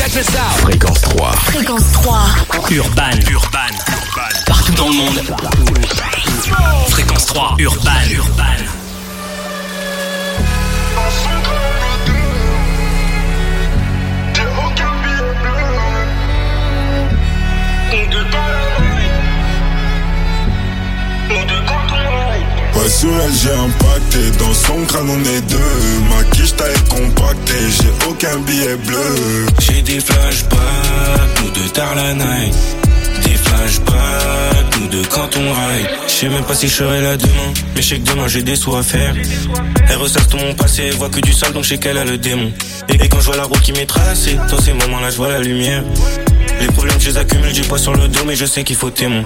Check this out. Fréquence 3. Fréquence 3. Urban. Partout dans le monde. Fréquence 3. Urban. Ouais, sur elle j'ai impacté, dans son crâne on est deux. Ma quiche taille compactée, j'ai aucun billet bleu. J'ai des flashbacks, nous deux tard la night. Des flashbacks, nous deux quand on ride. J'sais même pas si je serai là demain, mais j'sais que demain j'ai des sous à faire. Elle ressasse tout mon passé, elle voit que du sale donc j'sais qu'elle a le démon. Et quand je vois la route qui m'est tracée, dans ces moments-là je vois la lumière. Les problèmes je les accumule, j'ai pas sur le dos mais je sais qu'il faut témoin.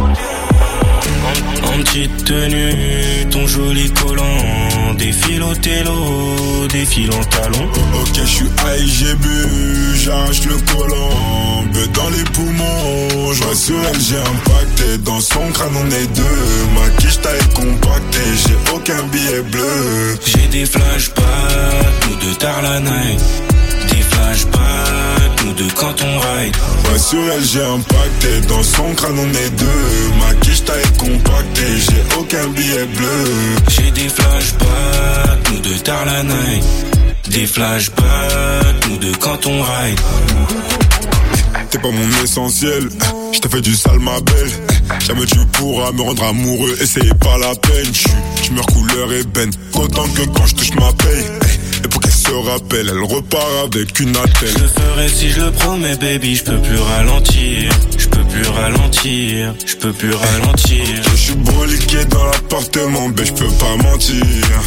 En petite tenue, ton joli collant, défile au télo, défile en talon. Ok, je suis high, j'ai bu, j'arrache le collant, bleu dans les poumons. Je vois sur elle, j'ai impacté, dans son crâne on est deux. Ma quiche taille compactée, j'ai aucun billet bleu. J'ai des flashbacks, nous deux tard la night. Des flashbacks, nous deux quand on ride. Ouais, sur elle j'ai impacté, dans son crâne on est deux. Ma quiche taille compactée, j'ai aucun billet bleu. J'ai des flashbacks, nous deux tard la night. Des flashbacks, nous deux quand on ride. T'es pas mon essentiel, je t'ai fait du sale ma belle. Jamais tu pourras me rendre amoureux et c'est pas la peine. Tu meurs couleur ébène, autant que quand je touche ma paye. Et pour qu'elle se rappelle, elle repart avec une attelle. Je le ferai si je le promets baby, je peux plus ralentir. Je peux plus ralentir. Je suis broliqué dans l'appartement, je peux pas mentir.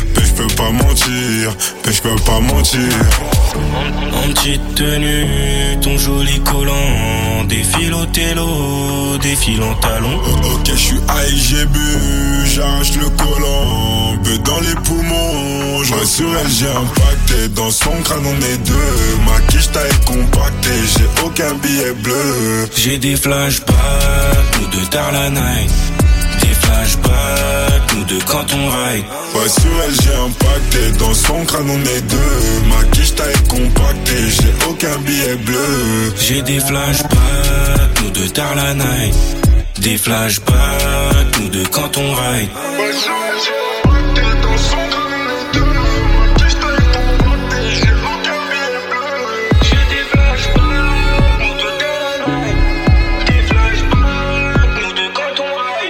Je peux pas mentir. En petite tenue, ton joli collant, défile au télo, défile en talon. Ok, je suis high, j'ai bu, j'arrache le collant, bleu dans les poumons. Je vois sur elle, j'ai impacté, dans son crâne on est deux. Ma quiche taille compactée, j'ai aucun billet bleu. J'ai des flashbacks, nous deux tard la night. Des flashbacks, nous deux quand on ride. Ouais, sur elle j'ai impacté, dans son crâne on est deux. Ma quiche taille compactée, j'ai aucun billet bleu. J'ai des flashbacks, nous deux tard la night. Des flashbacks, nous deux quand on ride. Ouais, sur elle j'ai impacté, dans son crâne on est deux. Ma quiche taille compactée, j'ai aucun billet bleu. J'ai des flashbacks, nous deux tard la night. Des flashbacks, nous deux quand on ride.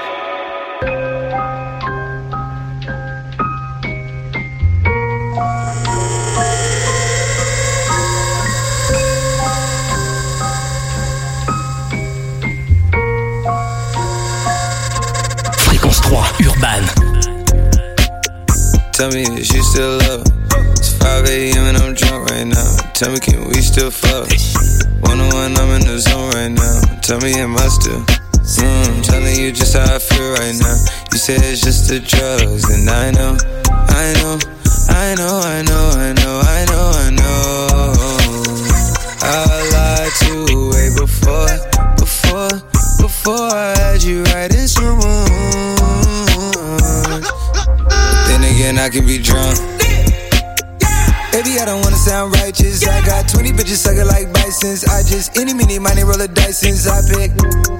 Fréquence 3. Urban. Tell me, is you still up? It's 5 a.m. and I'm drunk right now. Tell me, can we still fuck? 101, I'm in the zone right now. Tell me, am I still? Telling you just how I feel right now. You say it's just the drugs, and I know. I lied to you way before I had you right in some Then again, I can be drunk. Baby, I don't wanna sound righteous. I got 20 bitches sucking like bisons. I just any, money, roll a dice since I pick.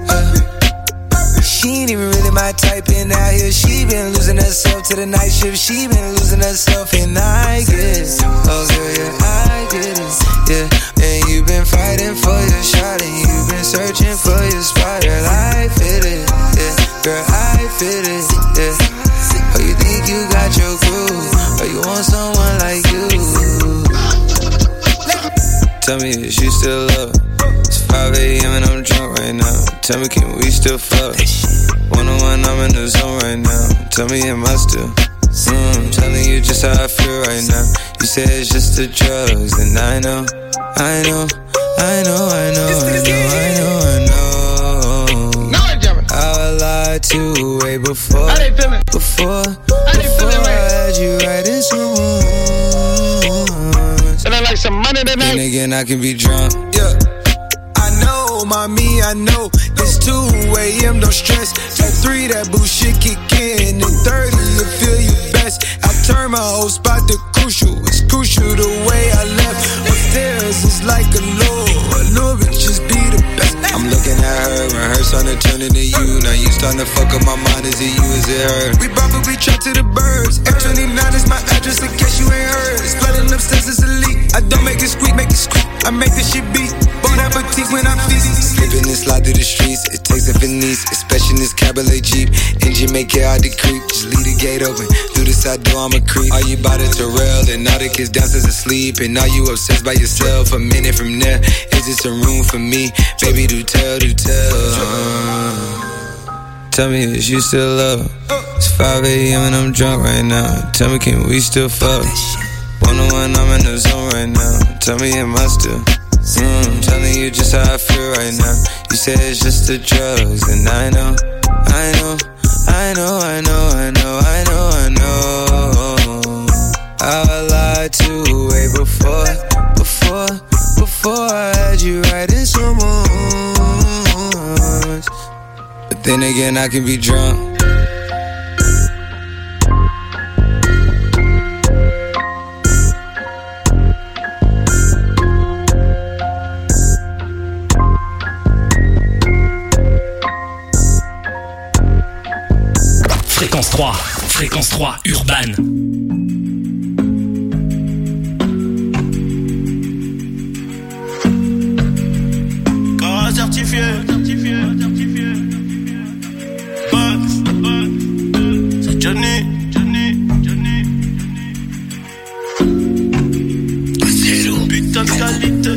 She ain't even really my type in out here. She been losing herself to the night shift. She been losing herself and I get it. Oh girl, yeah, I get it. Yeah, and you been fighting for your shot and you been searching for your spot. Girl, I feel it. Yeah, girl, I feel it. Yeah. Oh, you think you got your groove? Or you want someone like you? Tell me, is you still up? It's 5 a.m. and I'm drunk right now. Tell me, can we still fuck? 101, I'm in the zone right now. Tell me, am I still? Telling you just how I feel right now. You say it's just the drugs, and I know. I lied to you way before. Before I had you right in some rooms. And I like some money tonight. Then again, I can be drunk. Yeah. I know, mommy, I know. It's 2 a.m., don't stress. At 3, that bullshit kick in. At 30, you feel you best. I turn my whole spot to crucial. It's crucial the way I left. Upstairs is like a low her starting to turn into you. Now you starting to fuck up my mind. Is it you, is it her? We probably trapped to the birds. F29 is my address in case you ain't heard. It's flooding upstairs, it's elite. I don't make it squeak, make it squeak. I make this shit beat. Bon appetit when I'm feasting. Slipping and slide through the streets. It takes a finesse, especially in this Cabernet Jeep. Engine make it hard to creep. Just leave the gate open. Through the side door, I'm a creep. Are you by the Terrell? And all the kids downstairs asleep. And are you obsessed by yourself? A minute from there, is this a room for me? Baby, do tell, do tell. Tell me, is you still love? It's 5 a.m. and I'm drunk right now. Tell me, can we still fuck? 101, I'm in the zone right now. Tell me, am I still? Telling you just how I feel right now. You say it's just the drugs, and I know. I lied to way before I had you writing so much. But then again, I can be drunk. Fréquence 3, Urban. Car certifié. C'est Johnny. Putain de qualité.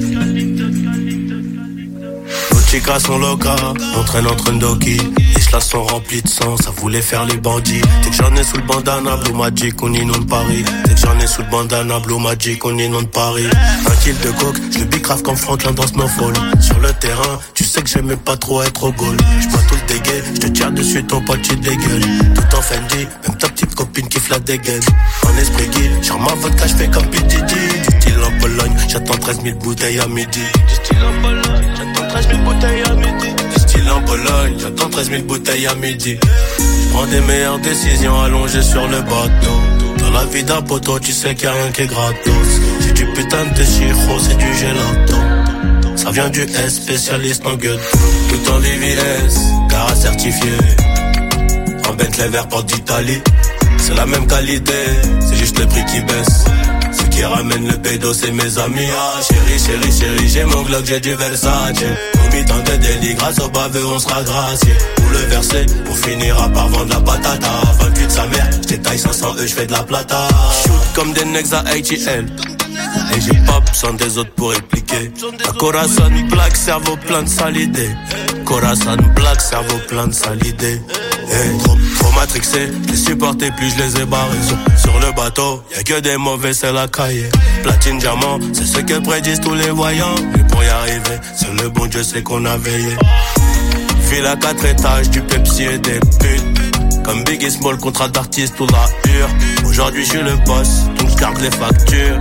Nos chicas sont locas, on traîne entre Ndoki. Là sont remplis de sang, ça voulait faire les bandits. Dès que j'en ai sous le bandana, Blue Magic, on inonde Paris. Dès que j'en ai sous le bandana, Blue Magic, on inonde Paris. Un kill de coke, je le bicrave comme Franklin dans Snowfall. Sur le terrain, tu sais que j'aimais pas trop être au goal. J'bois tout le dégueu, j'te tire dessus, ton pote tu dégueules. Tout en Fendi, même ta petite copine qui la dégaine. En esprit guide, sur ma vodka, j'fais comme P. Diddy. Du style en Pologne, j'attends 13 000 bouteilles à midi. Du style en Pologne, j'attends 13 000 bouteilles à midi. En Pologne, j'attends 13 000 bouteilles à midi. J'prends des meilleures décisions allongées sur le bateau. Dans la vie d'un poteau, tu sais qu'il y a rien qui est gratos. C'est du putain de chiro, c'est du gelato. Ça vient du S, spécialiste en gueule. Tout en VVS, car certifié. En Bentley vert porte d'Italie. C'est la même qualité, c'est juste le prix qui baisse. Ce qui ramène le pédo, c'est mes amis. Ah, chérie, j'ai mon Glock, j'ai du Versace. Tant de délit, grâce au baveux on sera gracié. Pour le verser, on finira par vendre la patata. 28 sa mère, j't'étaille 500 j'fais de la plata. Shoot comme des necks à ATL. Et j'ai pas besoin des autres pour répliquer. Un Corazon black, cerveau plein de sales idées. Corazon black, cerveau plein de sales idées. Hey, trop matrixé, je les supportais plus je les ai barrés. Sur le bateau, y'a que des mauvais, c'est la cahier. Platine, diamant, c'est ce que prédisent tous les voyants. Mais pour y arriver, c'est le bon Dieu, c'est qu'on a veillé. Ville à 4 étages, du Pepsi et des putes. Comme Biggie Small, contrat d'artiste ou la hure. Aujourd'hui je suis le boss, donc je garde les factures.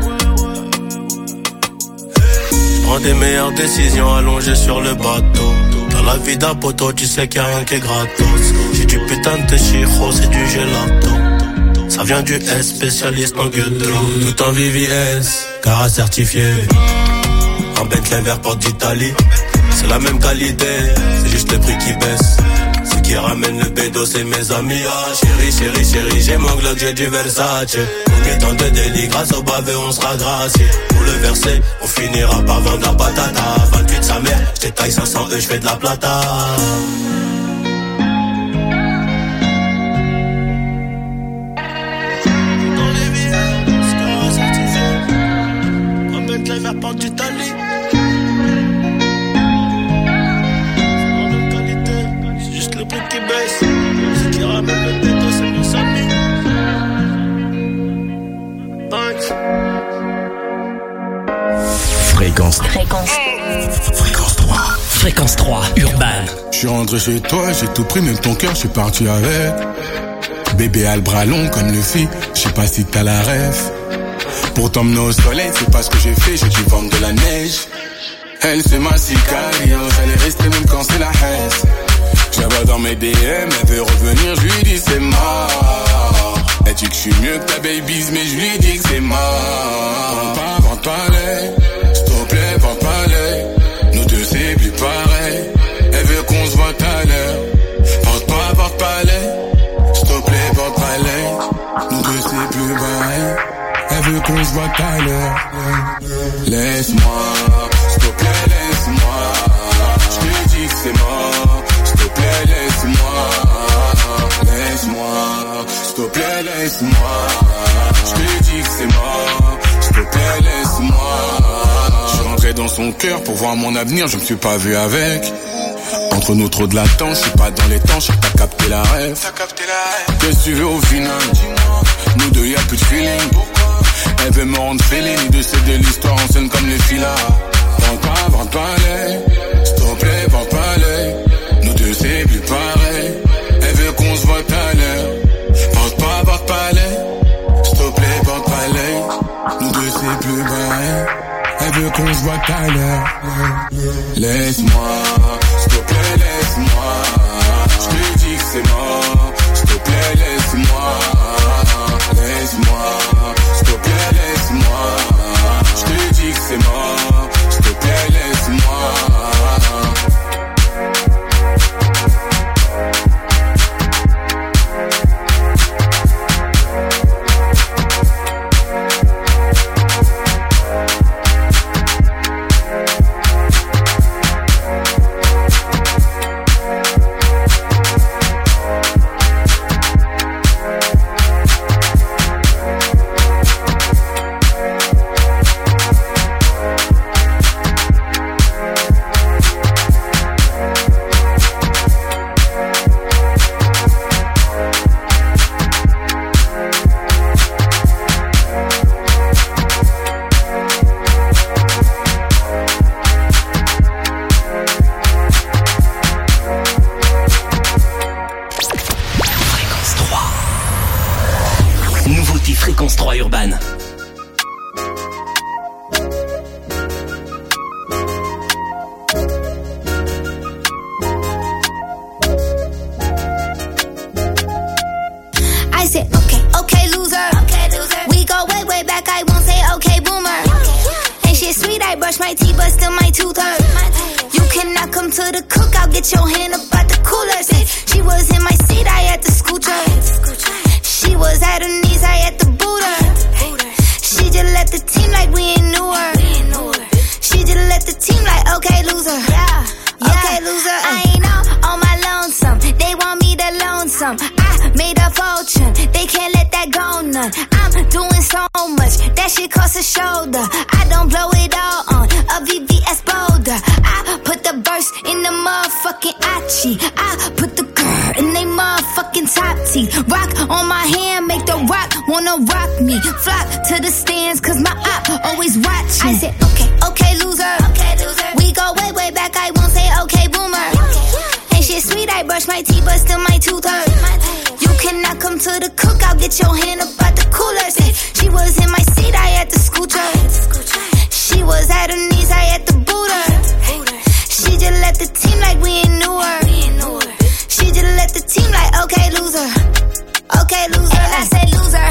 J'prends des meilleures décisions allongées sur le bateau. Dans la vie d'un poteau, tu sais qu'il y a rien qui est gratos. J'ai du putain de chiro, c'est du gelato. Ça vient du S, spécialiste en ghetto. Tout en VVS, car certifié. En Bentley vert porte d'Italie. C'est la même qualité, c'est juste le prix qui baisse. Ce qui ramène le bédo, c'est mes amis. Ah, chérie, j'ai mon Glock, j'ai du Versace. Combien tant de délit, grâce au baveux, on sera gracié. Pour le verser, on finira par vendre la patata. 28 sa mère, j't'étaille 500 j'fais de la plata. La porte d'Italie. C'est la même qualité, c'est juste le prix qui baisse. Ce qui ramène le bédo, c'est mes amis. Fréquence 3. Fréquence 3, Urban. Je suis rentré chez toi, j'ai tout pris, même ton cœur, je suis parti avec. Bébé a le bras long comme le fit, je sais pas si t'as la ref. Pour t'emmener au soleil, c'est pas ce que j'ai fait, j'ai dû vendre de la neige. Elle c'est ma sicario, j'allais rester même quand c'est la haine. Je la vois dans mes DM, elle veut revenir, je lui dis c'est mort. Elle dit que je suis mieux que ta baby's, mais je lui dis que c'est mort. Vente pas l'œil, s'il te plaît, vente pas l'œil. Nous deux c'est plus pareil. Elle veut qu'on se voit à qu'on se voit tout à l'heure. Laisse-moi, s'il te plaît, laisse-moi. Je te dis que c'est mort, s'il te plaît, laisse-moi. Laisse-moi, s'il te plaît, laisse-moi. Je te dis que c'est mort, s'il te plaît, laisse-moi. Je suis rentré dans son cœur pour voir mon avenir, je me suis pas vu avec. Entre nous trop de latence, je suis pas dans les temps, je sais que t'as capté la rêve. Qu'est-ce que tu veux au final? Nous deux y'a plus de feeling. Elle veut me rendre féline, de c'est de l'histoire en scène comme les filas. Vends pas l'œil, s'il te plaît, vends pas l'œil. Nous deux c'est plus pareil. Elle veut qu'on se voit tout à l'heure. Vends pas l'œil, s'il te plaît, vends pas l'œil. Nous deux c'est plus pareil. Elle veut qu'on se voit tout à l'heure. Laisse-moi, s'il te plaît, laisse-moi. Je te dis que c'est mort, s'il te plaît, laisse-moi. Laisse-moi, s'il te plaît, laisse-moi. Je te dis que c'est mort, s'il te plaît, laisse-moi. Fréquence 3 Urban. I said, okay, loser. We go way back, I won't say okay, boomer. Ain't shit sweet, I brush my teeth, but still my tooth hurt. You cannot come to the cookout, get your hand up out the cooler. Say, she was in my seat, I had to scoot her. She was at her knees, I had to boot her. She just left the team like we ain't knew her. She just left the team like, okay, loser. Okay, loser. I ain't on my lonesome. They want me to loan some. I made a fortune. They can't let that go none. I'm doing so much. That shit costs a shoulder. I don't blow it all on a VVS Boulder. I put the verse in the motherfucking Achi. I put the girl in they motherfucking top teeth. Rock on my hand, make the rock wanna rock me. Flock to the stands, cause my op always watching. I said, okay, loser. We go way back, I won't say okay, boomer. Ain't shit sweet, I brush my teeth, but still my tooth hurt. You cannot come to the cookout, get your hand up out the cooler. Say, she was in my seat, I had to scoot her. She was at her knees, I had to boot her. She just left the team like we ain't knew her. She just left the team like, okay, loser. Okay, loser. And I said, loser.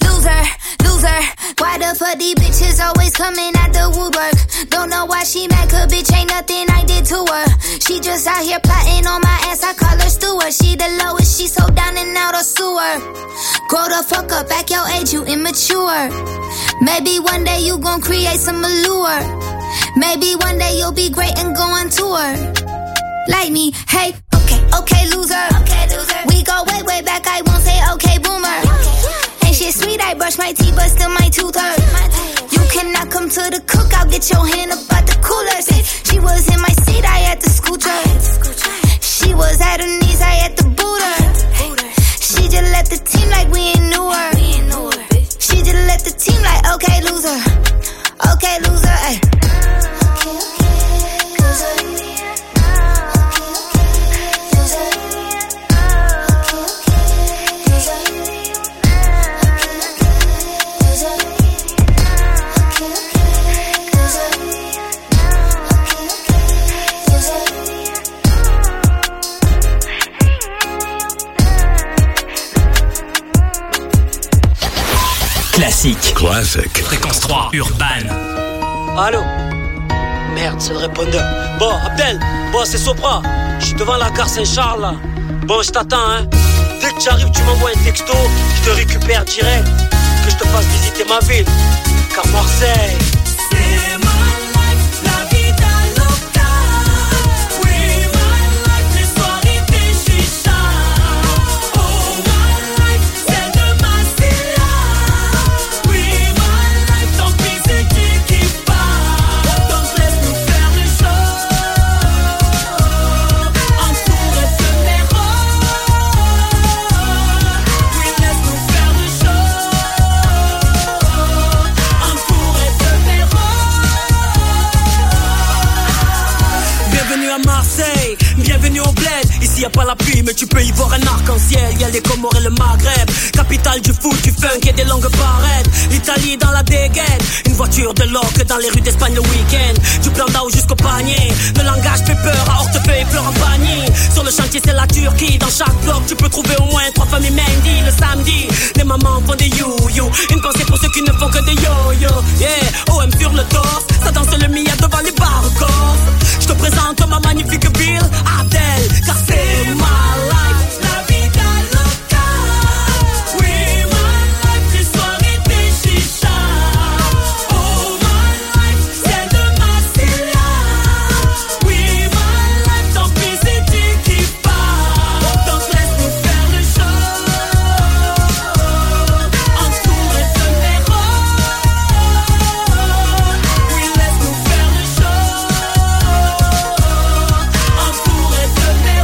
Why the fuck these bitches always coming out the woodwork? Don't know why she mad, cause bitch ain't nothing I did to her. She just out here plotting on my ass, I call her steward. She the lowest, she so down and out of sewer. Grow the fuck up, back your age, you immature. Maybe one day you gon' create some allure. Maybe one day you'll be great and go on tour. Like me, hey, okay, loser. We go way back, I won't say okay, boomer. Ain't shit sweet, I brush my teeth, but still my tooth hurt. You cannot come to the cookout, get your hand up out the cooler. Say, she was in my seat, I had to scoot her. She was at her knees, I had to boot her. She just left the team like we ain't knew her. She just left the team like, okay, loser. Okay, loser, ayy. Classique. Fréquence 3 Urban. Allô? Merde, c'est le répondeur. Bon, Abdel, bon, c'est Sopra. Je suis devant la gare Saint-Charles, là. Bon, je t'attends, hein. Dès que tu arrives, tu m'envoies un texto. Je te récupère direct. que je te fasse visiter ma ville. Car Marseille, c'est ma life, la vida loca. Oui, my life, les soirées des chichas. Oh, my life, celle de Massilia. Oui, my life, tant pis c'est qui part. Donc laisse-nous faire le show. Entouré de mes rôles. Oui, laisse-nous faire le show. Entouré de mes rôles. Bienvenue à Marseille, bienvenue au bled. Ici y a pas la pluie mais tu peux y voir un arc-en-ciel. Y'a les Comores et le Maghreb, capitale du foot, du funk et des longues barrettes. L'Italie dans la dégaine, une voiture de loc dans les rues d'Espagne le week-end. Du plan d'Ao jusqu'au panier, le langage fait peur à Hortefeux et Fleur en panier. Sur le chantier c'est la Turquie, dans chaque bloc tu peux trouver au moins 3 familles Mendy. Le samedi, les mamans font des you-you. Une pensée pour ceux qui ne font que des yo-yo. Yeah, OM sur le torse, ça danse le Mia devant les bars corps. Je te présente ma magnifique Bill Abdel, car c'est ma life. La vida loca. Oui, my life, les soirées des chichas. Oh, my life, celle de Massilia. Oui, my life, tant pis c'est qui part. Donc laisse-nous faire le show. Entouré de mes rôles. Oui, laisse-nous faire le show. Entouré de mes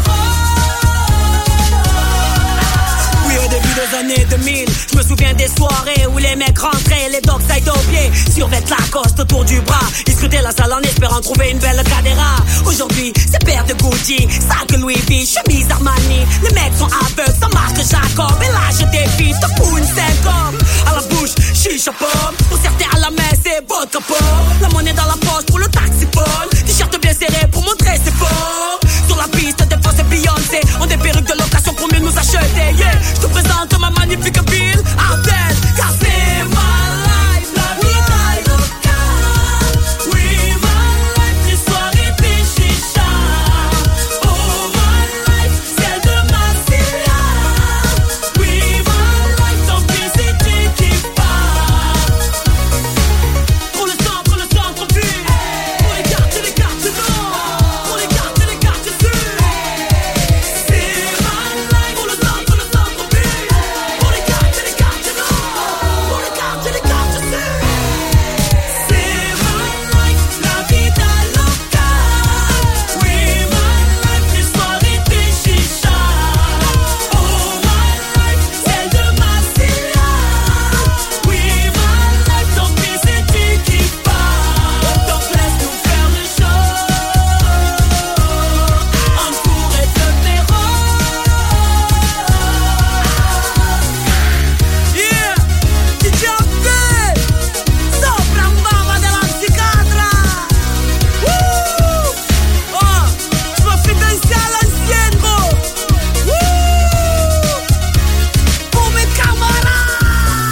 rôles. Oui, au début des années 2000, je me souviens des soirées où les mecs rentraient, les dogs side au pied, survêtent Lacoste autour du bras. Ils scrutaient la salle en espérant trouver une belle cadera. Aujourd'hui, c'est paire de Gucci, sac Louis V, chemise Armani. Les mecs sont aveugles, sans marque Jacob. Et là, je défie, te fous une syncope. À la bouche, chicha pomme. Pour certains à la main, c'est vodka pomme. La monnaie dans la poche pour le taxi-phone. T-shirt bien serré pour montrer ses forts. Sur la piste, des fois c'est Beyoncé. On des perruques de location pour mieux nous acheter. Yeah, je te présente ma magnifique ville Abdel, car c'est ma life. La vida loca. Oui, my life, les soirées des chichas. Oh, my life, celle de Massilia. Oui, my life, tant pis c'est qui part. Pour le centre-ville. Pour les cartes nord. Pour les cartes sud. C'est my life. Pour le centre-ville. Pour les cartes nord. Pour les cartes sud. C'est my life, la vida loca. Oui, my life, les soirées des chichas. Oh, my life, celle de Massilia. Oui, my life, tant pis c'est qui part. Donc laisse-nous faire le show. Entouré de mes Yeah, DJ Abdel, sopra un bava della psichiatra. Oh, je me fais danser à l'ancienne, gros. Pour mes camarades.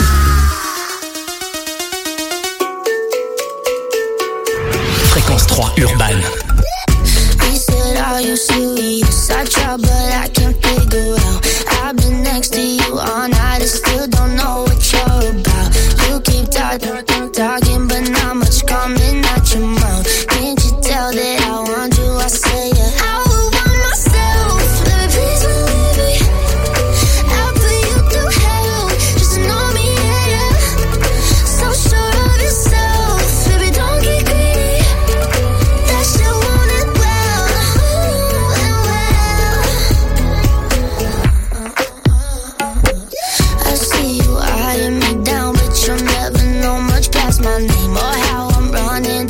Fréquence 3 urbaine. He said, are you serious? I try, but I can't figure out. I've been next to you all night and still don't know what you're about. You keep talking, but not much coming out your mouth. Can't you tell that I want you? I say, yeah. I would want myself. Baby, please believe me. I'll put you through hell. Just to know me, yeah, yeah. So sure of yourself. Baby, don't get greedy. That shit want it well, I see you eyeing me down, but you'll never know much past my name or how I'm running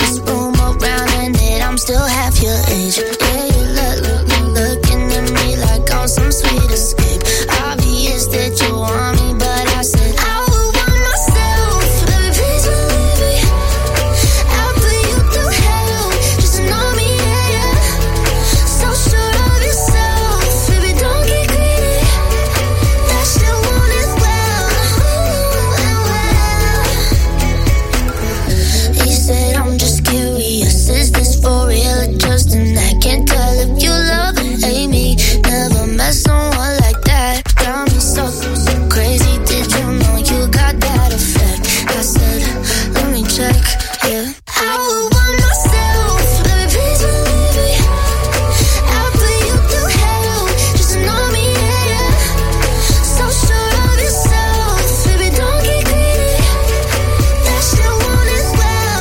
money check, yeah. I would want myself, baby, please believe me. I'll put you through hell, just to know me, yeah. So sure of yourself, baby, don't get greedy. That shit won't as well,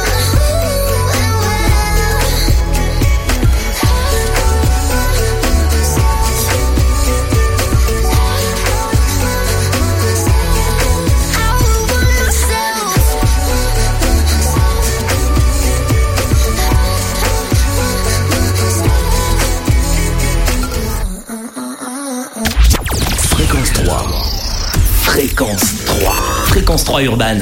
Fréquence 3. Fréquence 3. Fréquence 3 urbaine.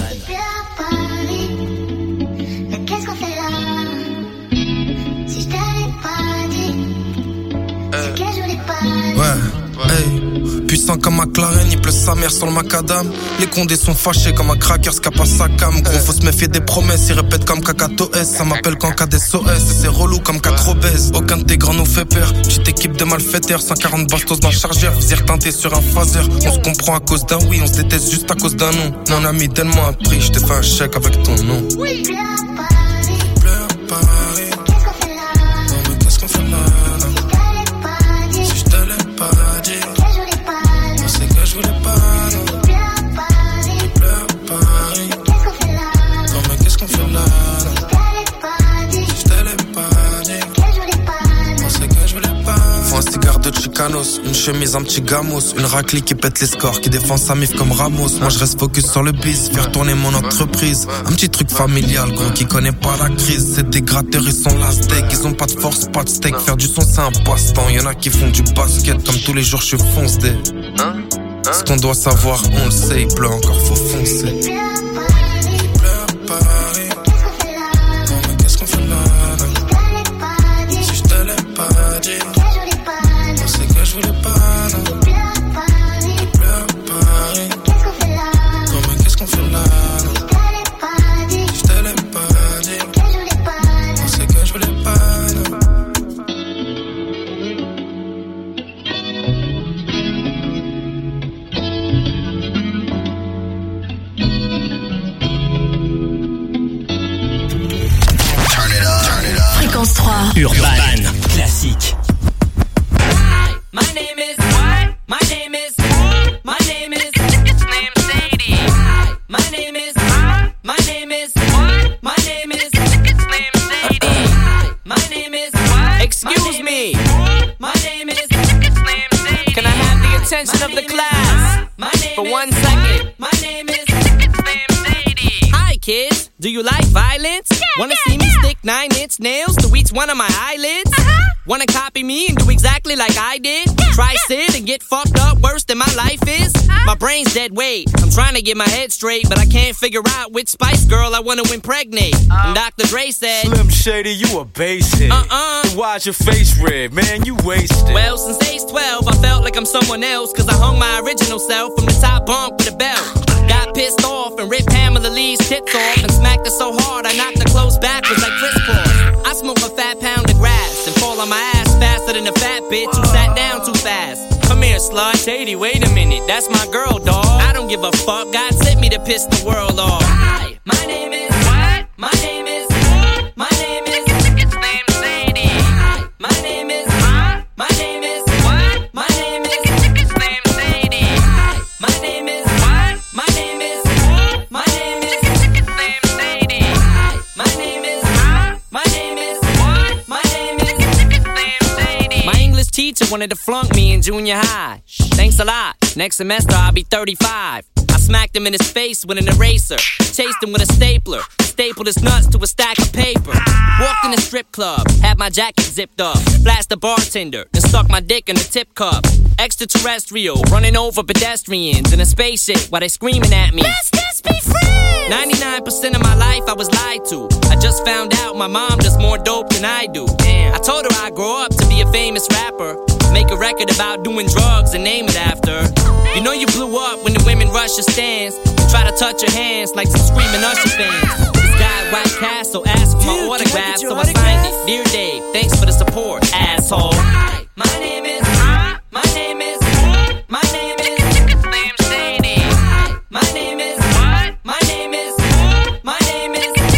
mais qu'est-ce qu'on fait là? Si je t'avais pas dit, c'est que je voulais pas. Ouais, hey. Puissant comme un McLaren, il pleut sa mère sur le macadam. Les condés sont fâchés comme un cracker, scap à sa cam. Gros, faut se méfier des promesses, ils répètent comme Kakato S. Ça m'appelle qu'en cas d'SOS, et c'est relou comme 4 obèses. Aucun de tes grands nous fait peur. Petite équipe de malfaiteurs, 140 bastos dans le chargeur. Visir teinté sur un phaser. On se comprend à cause d'un oui, on se déteste juste à cause d'un non. Mon ami, donne-moi un prix, je t'ai fait un chèque avec ton nom. Oui, Pleure Paris. Non, mais qu'est-ce qu'on fait là? Si je te l'ai pas dit, c'est que je voulais pas, non. Pleure Paris. Non, mais qu'est-ce qu'on fait là? Si je te l'ai pas dit, c'est que je voulais pas. Faut un cigare de Chicanos, une chemise, un petit gamos, une raclée qui pète les scores, qui défend sa mif comme Ramos. Moi je reste focus sur le biz, faire tourner mon entreprise. Un petit truc familial, gros, qui connaît pas la crise. C'est des gratteurs, ils sont la steak, ils ont pas de force, pas de steak. Faire du son c'est un passe-temps, y'en a qui font du basket. Comme tous les jours je fonce des. Ce qu'on doit savoir, on le sait, il pleut encore, faut foncer. Pleure Paris. Non mais qu'est-ce qu'on fait là? Si je te l'ai pas dit, c'est que je voulais pas, non. Pleure Paris. Non mais qu'est-ce qu'on fait là? Si je te l'ai pas dit, c'est que je voulais pas, non. Fréquence 3 urbaine. Classique. My name is what? My name is my name is it's named Sadie. My name is my name is what? My name is it's named Sadie. My name is what? Excuse me. My name is it's named Sadie. Can I have the attention of the class for 1 second? My name is it's named Sadie. Hi kids, do you like violence? Wanna see me stick 9-inch nails to each one of my eyelids? Wanna copy me and do exactly like I did? Try sit and get fucked up worse than my life is? My brain's dead weight. I'm trying to get my head straight, but I can't figure out which Spice Girl I wanna impregnate. And Dr. Dre said, Slim Shady, you a basehead. Then why's your face red? Man, you wasted. Well, since age 12, I felt like I'm someone else, cause I hung my original self from the top bunk with a belt. Got pissed off and ripped Pamela Lee's tits off and smacked her so hard I knocked her clothes backwards like crisscross. I smoke a fat pound of grass and fall on my ass faster than a fat bitch who sat down too fast. Come here, slut. Shady, wait a minute, that's my girl, dawg. I don't give a fuck, God sent me to piss the world off. Hi, my name is what? My name is my name is it's named Sadie. Hi, my name is my name is what? My name is it's named Sadie. Hi, my name is what? My name is my name is it's named Sadie. Hi, my name is my name is what? My name is it's named Sadie. My English teacher wanted to flunk me in junior high. Thanks a lot. Next semester I'll be 35. I smacked him in his face with an eraser. Chased him with a stapler. Stapled his nuts to a stack of paper. Walked in a strip club. Had my jacket zipped up. Flashed the bartender. And stuck my dick in a tip cup. Extraterrestrial. Running over pedestrians in a spaceship while they screaming at me. Let's just be friends. 99% of my life I was lied to. I just found out my mom does more dope than I do. Damn. I told her I'd grow up to be a famous rapper. Make a record about doing drugs and name it after. You know you blew up when the women rush your stands and try to touch your hands like some screaming Usher fans. This guy at White Castle asked for my autograph, so I signed it. Dear Dave, thanks for the support, asshole. Hi, my name is my name is my name is it's named Sadie. Hi, my name is what? My name is my name is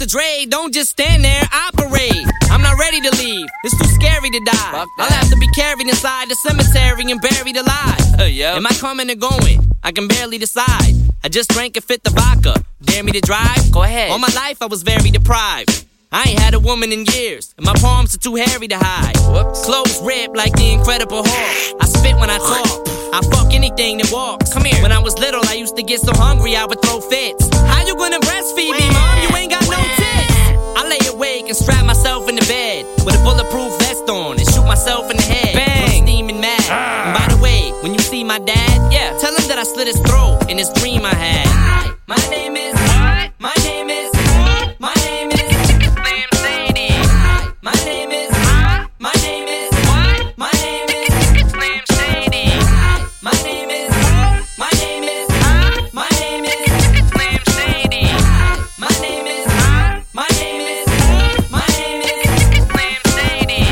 Dr. Dre, don't just stand there, operate. I'm not ready to leave, it's too scary to die. I'll have to be carried inside the cemetery and buried alive. Am I coming or going? I can barely decide. I just drank and fit the vodka. Dare me to drive? Go ahead. All my life I was very deprived. I ain't had a woman in years, and my palms are too hairy to hide. Whoops. Clothes ripped like the Incredible Hulk. I spit when I talk. I fuck anything that walks. Come here. When I was little, I used to get so hungry I would throw fits. How you gonna breastfeed me, mom? You ain't got no tits. I lay awake and strap myself in the bed with a bulletproof vest on and shoot myself in the head. Bang! I'm steaming mad. And by the way, when you see my dad, yeah, tell him that I slit his throat in this dream I had. My name is. My name is. My name is. Slim Shady. My name is. My name is. My name is. Slim Shady. My name is. My name is. My name is. Slim Shady. My name is. My name is. My name is. Slim Shady.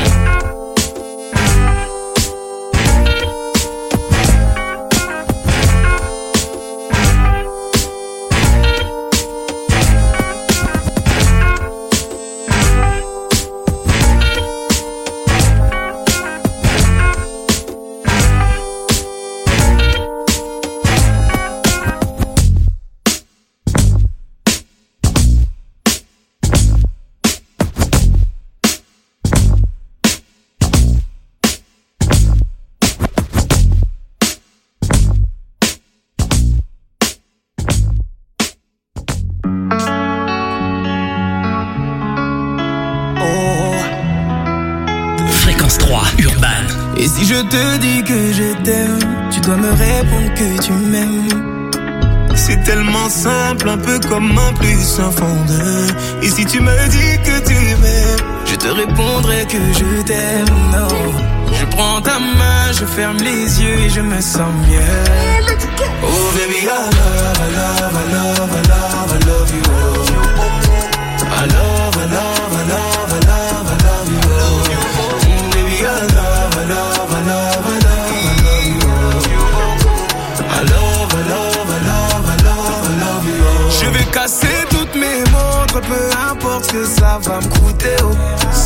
Fréquence 3, Urban. Et si je te dis que je t'aime, tu dois me répondre que tu m'aimes. C'est tellement simple, un peu comme un plus un fond de. Et si tu me dis que tu m'aimes, je te répondrai que je t'aime. Non, je prends ta main, je ferme les yeux et je me sens mieux. Oh baby, I love, I love, I love, I love, I love you. I love, I love, I love, I love, I love you. Baby, I love, I love, I love, I love, I love you. I love, I love, I love, I love, I love you. Je vais casser toutes mes montres, peu importe ce que ça va me coûter. Oh.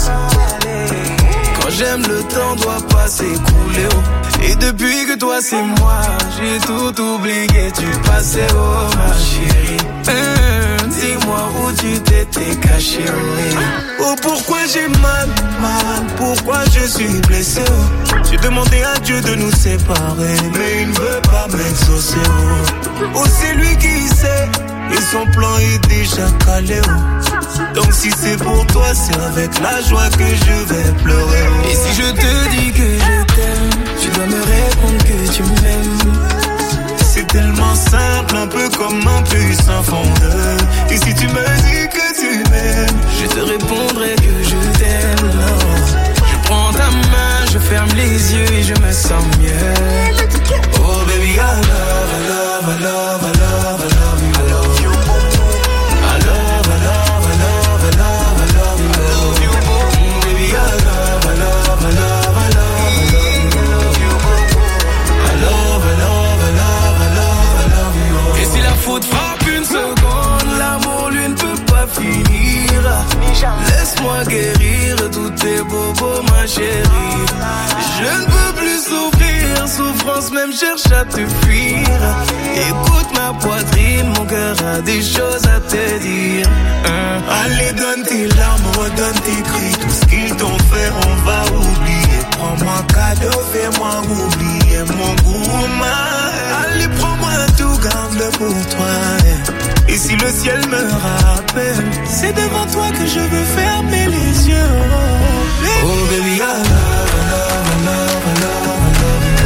Quand j'aime, le temps doit pas s'écouler. Oh. Et depuis que toi c'est moi, j'ai tout oublié du passé. Oh ma chérie, dis-moi où tu t'étais caché. Oh pourquoi j'ai mal, pourquoi je suis blessé. Oh. J'ai demandé à Dieu de nous séparer, mais il ne veut pas m'exaucer. Oh c'est lui qui sait, et son plan est déjà calé. Oh. Donc si c'est pour toi, c'est avec la joie que je vais pleurer. Oh. Et si je te dis que je t'aime, tu dois me répondre que tu m'aimes. C'est tellement simple, un peu comme un plus un fondeur. Et si tu me dis que tu m'aimes, je te répondrai que je t'aime. Non. Je prends ta main, je ferme les yeux et je me sens mieux. Oh baby, I love, I love, I love, I love, I love you. I love you. I love, I love, I love, I love, I love you. I love you. Baby, I love, I love, I love, I love, I love you. I love, I love, I love, I love, I love you. Et si la faute frappe une seconde, l'amour lui ne peut pas finir. Laisse-moi guérir tous tes bobos, ma chérie. Je ne peux plus souffrir, souffrance même cherche à te fuir. Écoute ma poitrine, mon cœur a des choses à te dire. Allez, donne tes larmes, donne tes cris. Tout ce qu'ils t'ont fait, on va oublier. Prends-moi cadeau, fais-moi oublier mon gourmand. Allez, prends-moi tout, garde-le pour toi. Et si le ciel me rappelle, c'est devant toi que je veux fermer les yeux. Oh baby, I love, I love, I love, I love, I love you.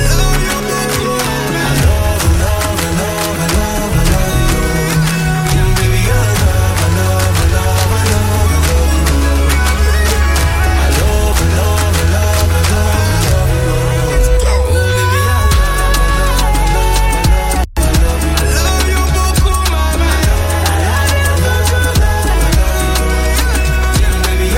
I love, I love, I love, I love, I love you. Baby, I love, I love, I love, I love, I love you. I love, I love, I love, I love, I love you. Oh baby, I love, I love, I love, I love, I love you. Beaucoup, mama. Baby,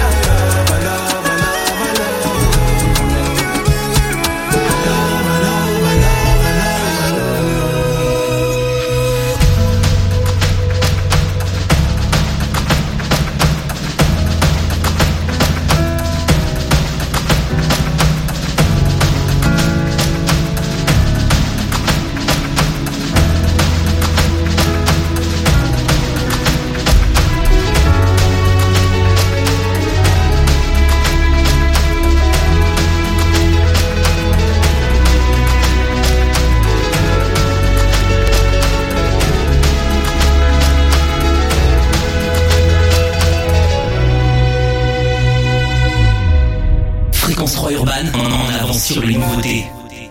Urban, en avance sur les nouveautés.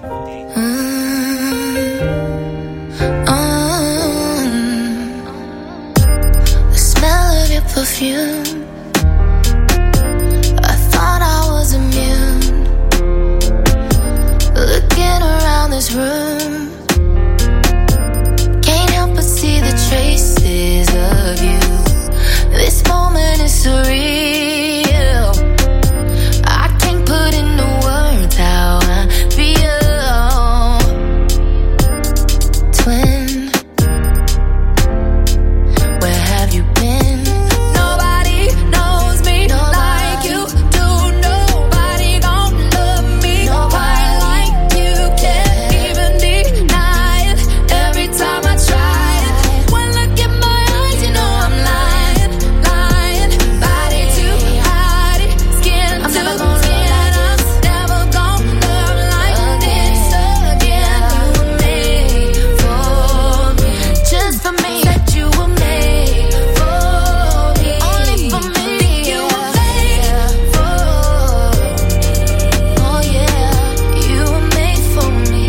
The smell of your perfume, I thought I was immune. Looking around this room, can't help but see the traces of you. This moment is surreal, I can't put into words how I feel. Twin, where have you been? Nobody knows me like you do. Nobody gon' love me quite like you. Can't even deny it every time I try it. One look in my eyes, you know I'm lying, lying. Body to body, skin to skin. I'm never gon' love like this again. You were made for me, just for me. Said you were made for me, only for me. You were made for me. Oh yeah, you were made for me.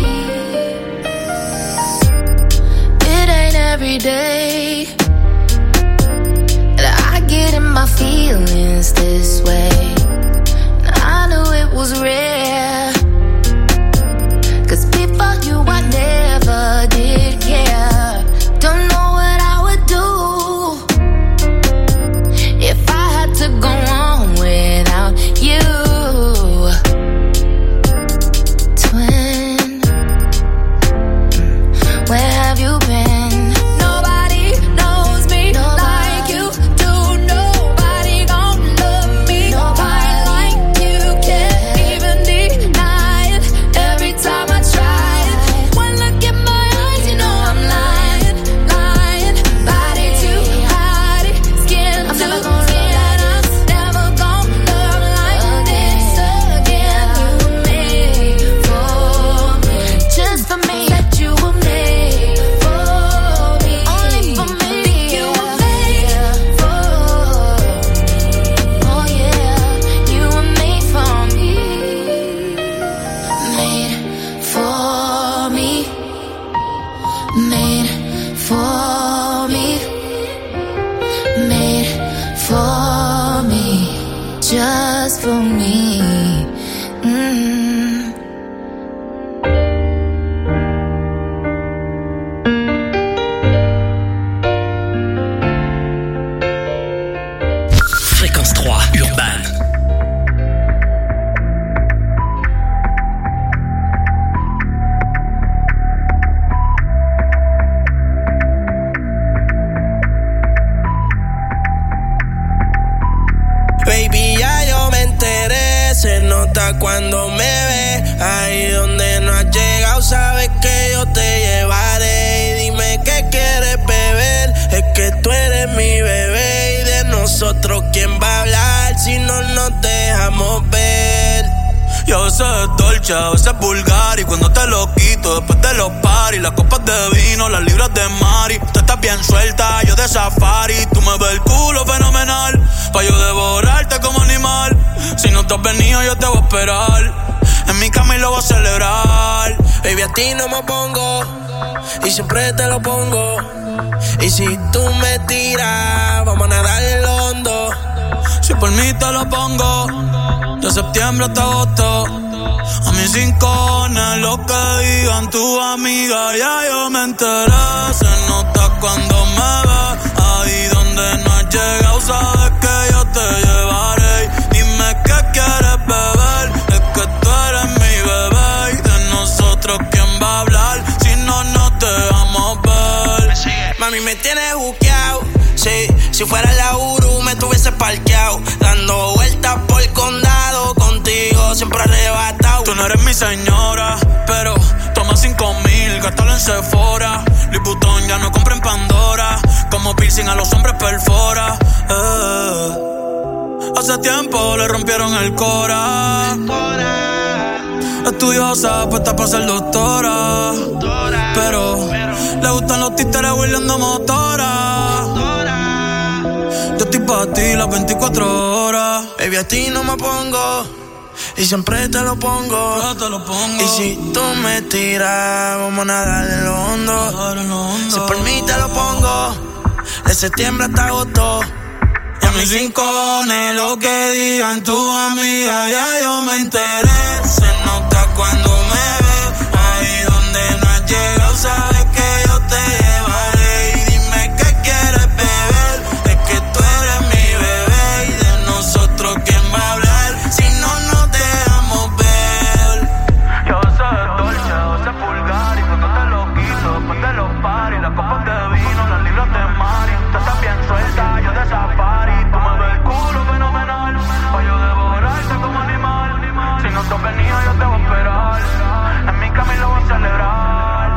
It ain't every day that I get in my feelings this way. And I knew it was rare, 'cause before you I never did care. Don't know what I would do if I had to go on without you. Twin, where have you been? Nobody knows me like you do. Nobody gon' love me quite like you. Can't even deny it every time I try it. One look in my eyes, you know I'm lying, lying. Body to body, skin to skin. I'm never gon' love like this again. You were made for me, just for me. Said you were made for me, only for me. You were made for me. Oh yeah, you were made for me. Made for me. Made for me. Made for me, just for me. Fréquence 3, Urban. Baby, ya yo me enteré, se nota cuando me ve. Ahí donde no has llegado, sabes que yo te llevaré. Y dime qué quieres beber, es que tú eres mi bebé. Y de nosotros, ¿quién va a hablar si no nos dejamos ver? Y a veces es dolce, a veces es vulgar. Y cuando te lo quito, después de los paris, las copas de vino, las libras de Mari. Tú estás bien suelta, yo de safari. Tú me ves el culo fenomenal, pa' yo devorarte como animal. Si no te has venido, yo te voy a esperar. En mi cama y lo voy a celebrar. Baby, a ti no me pongo, y siempre te lo pongo. Y si tú me tiras, vamos a nadar en lo hondo. Si por mí te lo pongo, de septiembre hasta agosto. A mis 5 cojones lo que digan tu amiga. Ya yo me enteré, se nota cuando me ves. Ahí donde no has llegado, sabes que yo te llevaré. Dime qué quieres beber, es que tú eres mi bebé. Y de nosotros, ¿quién va a hablar si no nos dejamos ver? Mami, me tienes juqueado, sí. Si fuera la Uru, me tuviese parqueado. Dando vueltas por el condado, contigo siempre arrebatado. Tú no eres mi señora, pero toma 5,000, gástalo en Sephora. Louis Vuitton ya no compra en Pandora. Como piercing a los hombres perfora. Hace tiempo le rompieron el cora. Estudiosa, puesta para ser doctora. Pero le gustan los títeres huirleando motora. Yo estoy pa' ti las 24 horas. Baby, a ti no me pongo, y siempre te lo pongo. Y si tú me tiras, vamos a nadar en lo hondo. Si por mí te lo pongo, de septiembre hasta agosto. Y a mis rincones, lo que digan tu amiga, ya yo me enteré. Se nota cuando me ves, ahí donde no has llegado, sabes que yo te llevaré. Y dime qué quieres beber, es que tú eres mi bebé. Y de nosotros, ¿quién va a hablar? Si no nos dejamos ver. Yo soy Dolce, José Pulgar, y cuando te lo quito, después de los paris, las copas de vino, las libras de Mari. Tú estás bien suelta, yo de safari. Tú me ves el culo fenomenal, pa' yo devorarte como animal. Si no te has venido, yo te voy a esperar. En mi camino lo voy a celebrar.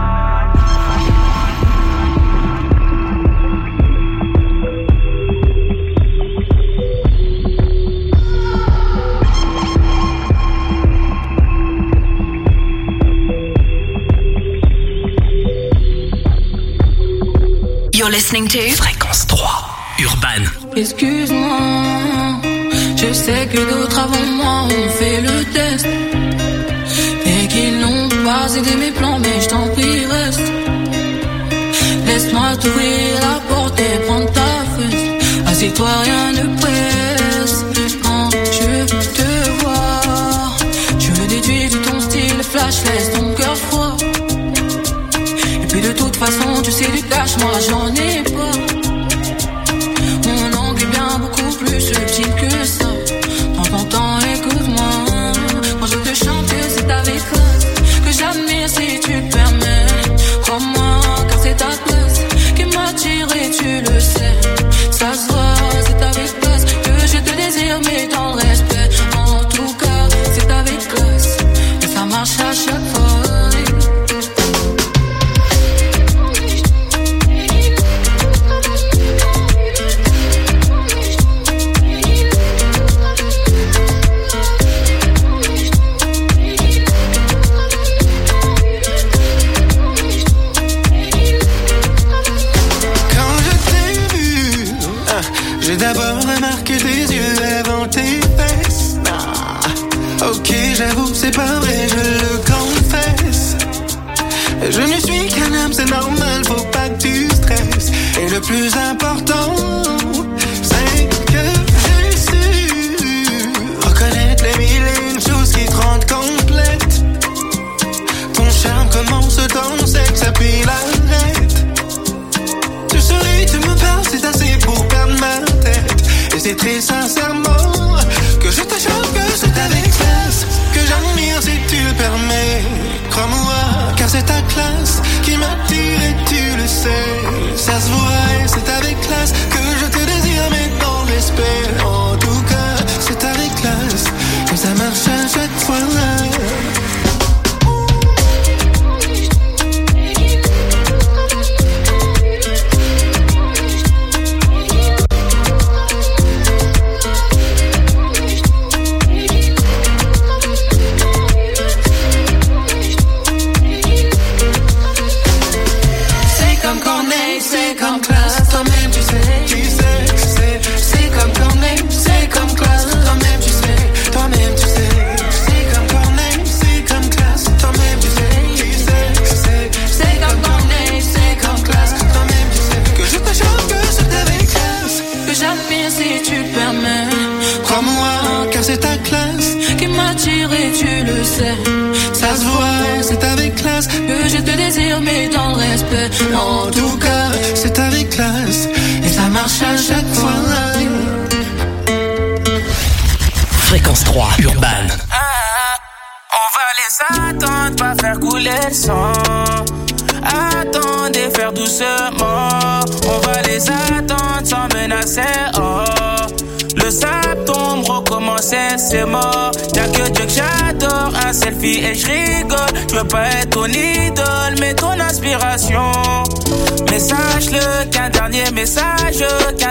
You're listening to Fréquence 3 Urban. Excuse-moi, je sais que d'autres avant moi ont fait le test et qu'ils n'ont pas aidé mes plans, mais je t'en prie reste. Laisse-moi t'ouvrir la porte et prendre ta fesse. Assieds-toi, rien ne presse. Quand je te vois, je le déduis de ton style flash, laisse ton cœur froid. Et puis de toute façon, tu sais du cash, moi j'en ai pas. Mon angle est bien beaucoup plus subtil que ça. Prends ton temps, écoute-moi. Quand je te chante, c'est avec classe que j'admire si tu le permets. Crois-moi, car c'est ta place qui m'attire et tu le sais. Ça se voit, c'est avec classe que je te désire, mais dans le respect. En tout cas, c'est avec classe et ça marche à chaque fois. J'ai d'abord remarqué tes yeux avant tes fesses. Ok, j'avoue, c'est pas vrai, je le confesse. Je ne suis qu'un homme, c'est normal, faut pas que tu stresses. Et le plus important, c'est que j'ai su reconnaître les mille et une choses qui te rendent complète. Ton charme commence dans le sexe, puis l'arrête. Tu souris, tu me parles, c'est assez pour perdre ma tête. Et c'est très sincèrement que je te chante, que c'est avec classe que j'admire si tu le permets. Crois-moi, car c'est ta classe qui m'attire et tu le sais. Ça se voit et c'est avec classe que je te désire, mais dans le respect. En tout cas, c'est avec classe que ça marche à chaque fois. Ça se voit, c'est avec classe que je te désire, mais dans le respect. En tout cas, c'est avec classe et ça marche à chaque fois. Fréquence 3 Urban. On va les attendre, pas faire couler le sang. Attendez, faire doucement. On va les attendre sans menacer. Oh. Le sable tombe, recommencer, c'est mort. Y'a que Dieu que j'adore, un selfie et je rigole. Je veux pas être ton idole, mais ton inspiration. Mais sache-le qu'un dernier message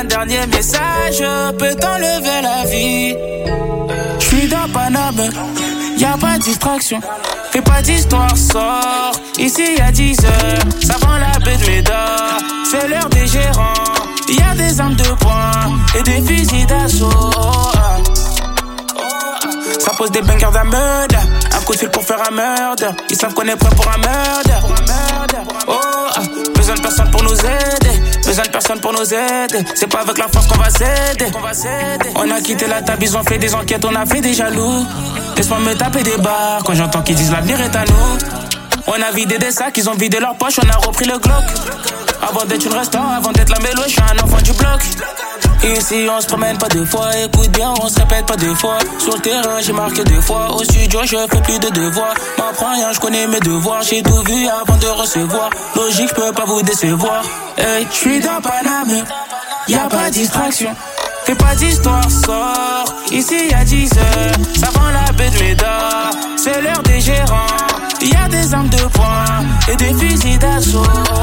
peut t'enlever la vie. J'suis dans Paname, y'a pas de distraction. Fais pas d'histoire, sors. Ici y'a 10 heures, ça vend la baie de Médard. C'est l'heure des gérants. Y'a des armes de poing et des fusils d'assaut. Ça pose des bangers d'un murder. Un coup de fil pour faire un murder. Ils savent qu'on est prêt pour un murder. Oh, besoin de personne pour nous aider. Besoin de personne pour nous aider. C'est pas avec la force qu'on va s'aider. On a quitté la table, ils ont fait des enquêtes, on a fait des jaloux. Laisse-moi me taper des barres quand j'entends qu'ils disent l'avenir est à nous. On a vidé des sacs, ils ont vidé leurs poches, on a repris le Glock. Avant d'être une restaurant, avant d'être la mélo, je suis un enfant du bloc. Ici on se promène pas deux fois, écoute bien, on se répète pas deux fois. Sur le terrain j'ai marqué deux fois, au studio je fais plus de devoirs. M'apprends rien, je connais mes devoirs, j'ai tout vu avant de recevoir. Logique, je peux pas vous décevoir. Hey, je suis dans Paname, y'a pas de distraction. Fais pas d'histoire, sors, ici y'a 10 heures. Ça vend la baie de Médard, c'est l'heure des gérants. Y'a des armes de poing et des fusils d'assaut.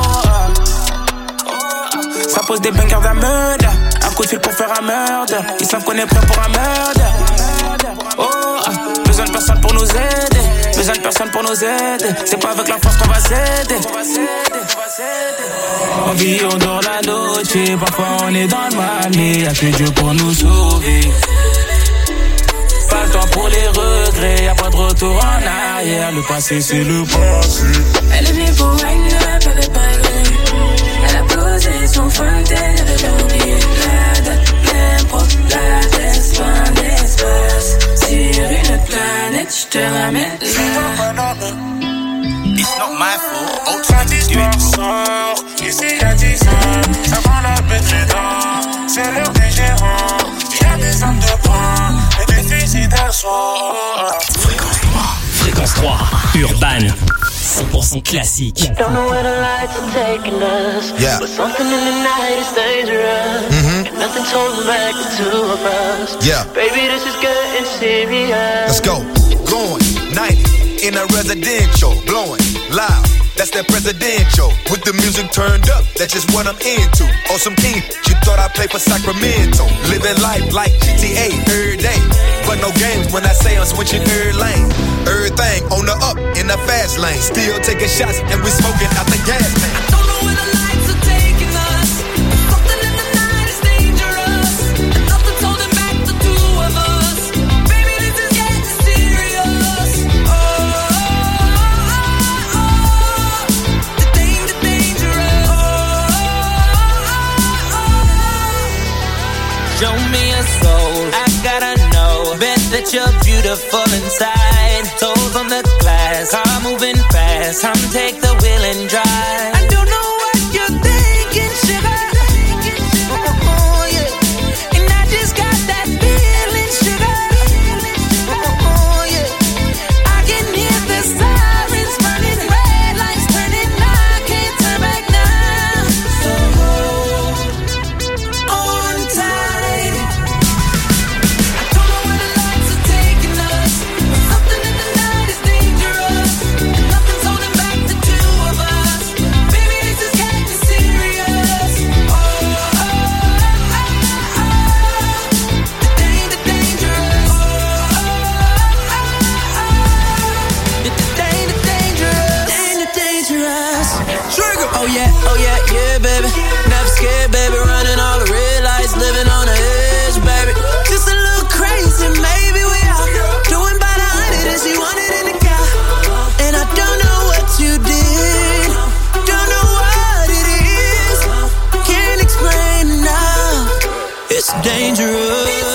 Ça pose des bangers d'un murder. Un coup de fil pour faire un murder. Ils savent qu'on est prêt pour un murder. Oh, besoin de personne pour nous aider. Besoin de personne pour nous aider. C'est pas avec la force qu'on va s'aider. On vit, on dort la noche. Parfois on est dans le mal, mais y'a que Dieu pour nous sauver. Pas le temps pour les regrets, y'a pas de retour en arrière. Le passé c'est le passé. Elle est venue pour régner, elle avait pas gagné. Elle a posé son fontaine, elle avait oublié la date, l'impro, la tête, pas un espace. Sur une planète, j'te ramène là. It's not my fault, oh try to do it sort. Ici y'a 10 ans, ça vend la baie de Médard. C'est l'heure des gérants, y'a des armes de poing et des fusils d'assaut. Fréquence 3, Urban. 100% classique. Don't know where the lights are taking us. Yeah. But something in the night is dangerous. And nothing's holding back the two of us. Yeah. Baby, this is getting serious. Let's go. Going 90 in a residential, blowing loud. That's that presidential. With the music turned up, that's just what I'm into. On some king, you thought I played for Sacramento. Living life like GTA every day. But no games when I say I'm switching every lane. Everything on the up, in the fast lane. Still taking shots and we smoking out the gas tank. I don't know where the lights are taking us. Something in the night is dangerous. And nothing's holding back the two of us. Baby, this is getting serious. Show me a soul, I gotta know. Bet that you're beautiful inside. Toes on the glass, car moving fast. Time to take the wheel and drive. I don't know what you're thinking, sugar. Oh, yeah. And I just got that feeling, sugar. Oh, yeah. I can hear the sirens running, red lights turning. I can't turn back now. So hold on tight. Oh yeah, baby. Never scared, baby. Running all the red lights, living on the edge, baby. Just a little crazy, maybe we are doing by the 100 and she wanted in the car. And I don't know what you did, don't know what it is. Can't explain now. It's dangerous.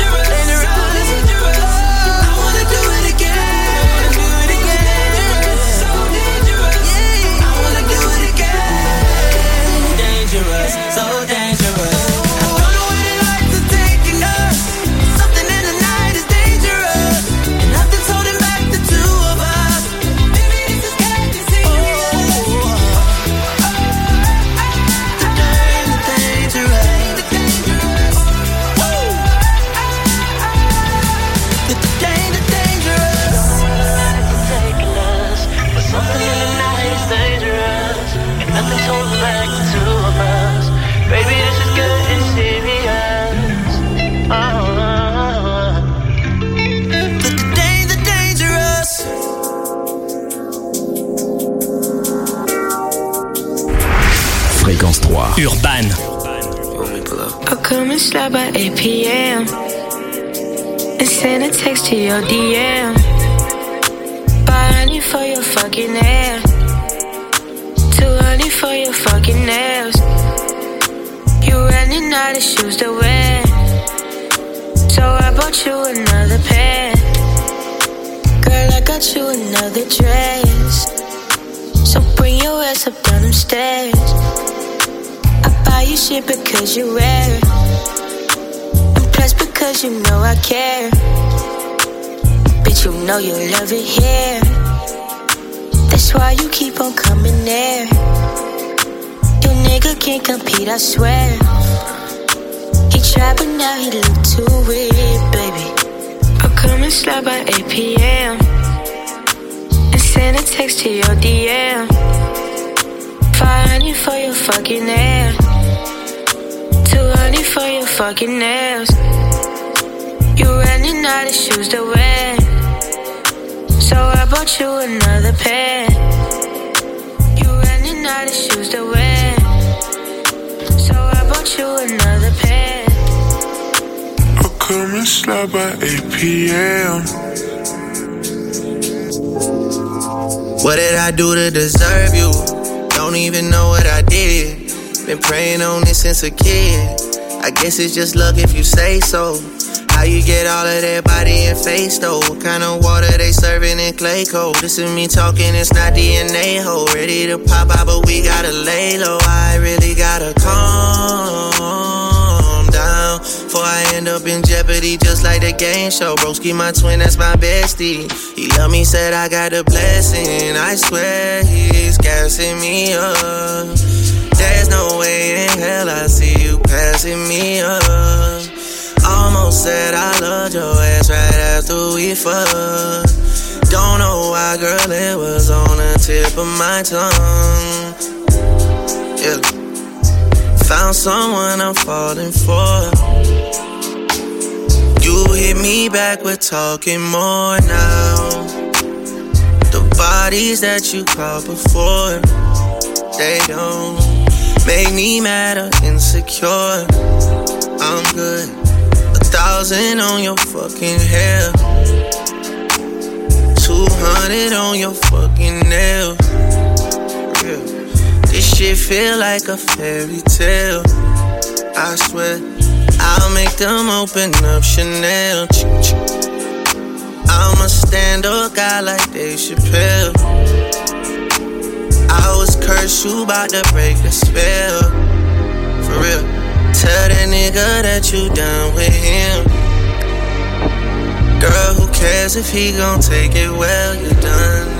Fréquence 3, Urban. I'll come and slide by 8 p.m. and send a text to your DM. Buy honey for your fucking hair, too early for your fucking nails. You running out of shoes to wear, so I bought you another pair. Girl, I got you another dress, so bring your ass up down them stairs. I buy you shit because you wear it, and plus because you know I care. Bitch, you know you love it here, that's why you keep on coming there. Your nigga can't compete, I swear. He tried but now he look too weird, baby. I'll come and slide by 8 p.m. and send a text to your DM. $500 for your fucking hair, $200 for your fucking nails. You running out of shoes to wear, so I bought you another pair. You running out of shoes to wear, so I bought you another pair. I'll come and slide by 8 p.m. What did I do to deserve you? Don't even know what I did. Been praying on this since a kid. I guess it's just luck if you say so. How you get all of that body and face though? What kind of water they serving in clay cold? This is me talking, it's not DNA ho. Ready to pop out but we gotta lay low. I really gotta calm down before I end up in jeopardy just like the game show. Broski my twin, that's my bestie. He love me, said I got a blessing. I swear he's gassing me up. There's no way in hell I see you passing me up. Almost said I loved your ass right after we fucked. Don't know why, girl, it was on the tip of my tongue. Yeah. Found someone I'm falling for. You hit me back, we're talking more now. The bodies that you caught before, they don't make me mad or insecure. I'm good. 1,000 on your fucking hair, 200 on your fucking nail. Yeah. This shit feel like a fairy tale. I swear, I'll make them open up Chanel. I'm a stand-up guy like Dave Chappelle. I was cursed, you bout to break the spell. For real. Tell that nigga that you done with him. Girl, who cares if he gon' take it well, you done.